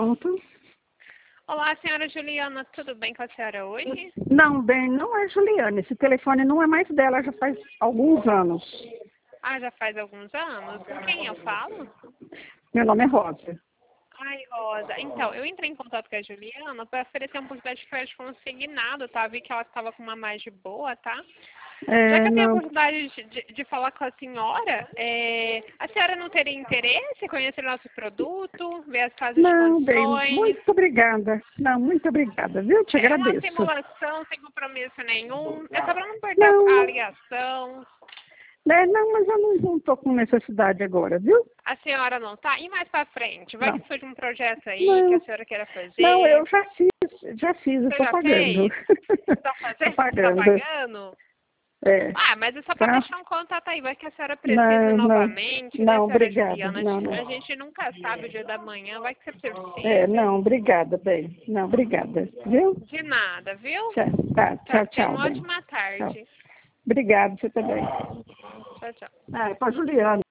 Pronto. Olá, senhora Juliana, tudo bem com a senhora hoje? Não, bem, não é Juliana. Esse telefone não é mais dela, já faz alguns anos. Ah, já faz alguns anos? Com quem eu falo? Meu nome é Rosa. Ai, Rosa. Então, eu entrei em contato com a Juliana para oferecer uma oportunidade de crédito consignado, tá? Vi que ela estava com uma margem boa, tá? Já que eu tenho a Não, oportunidade de falar com a senhora, a senhora não teria interesse em conhecer o nosso produto, ver as casas de não, bem, condições? muito obrigada. Não, muito obrigada, viu? Te É uma agradeço. simulação sem compromisso nenhum, é só para não perder a Não, ligação. não, mas eu não estou com necessidade agora, viu? A senhora não tá? E mais pra frente? Vai Não, que surge um projeto aí que a não, senhora queira não, fazer. eu já fiz, eu Você estou já pagando. fez? Tá Estou fazendo? Tá pagando, pagando? é, Ah, mas é só pra tá? deixar um contato aí. Vai que a senhora precise Não, não, novamente, né, não, senhora obrigada, Juliana? não, não. A gente nunca sabe o dia da manhã. Vai que você É, precise. não, obrigada, bem. Não, obrigada, viu? De nada, viu? Tchau, tá, Tá, tchau, tenha tchau, uma bem. ótima Tchau. tarde. Obrigada, você também. Tchau, tchau. Ah, é para Juliana.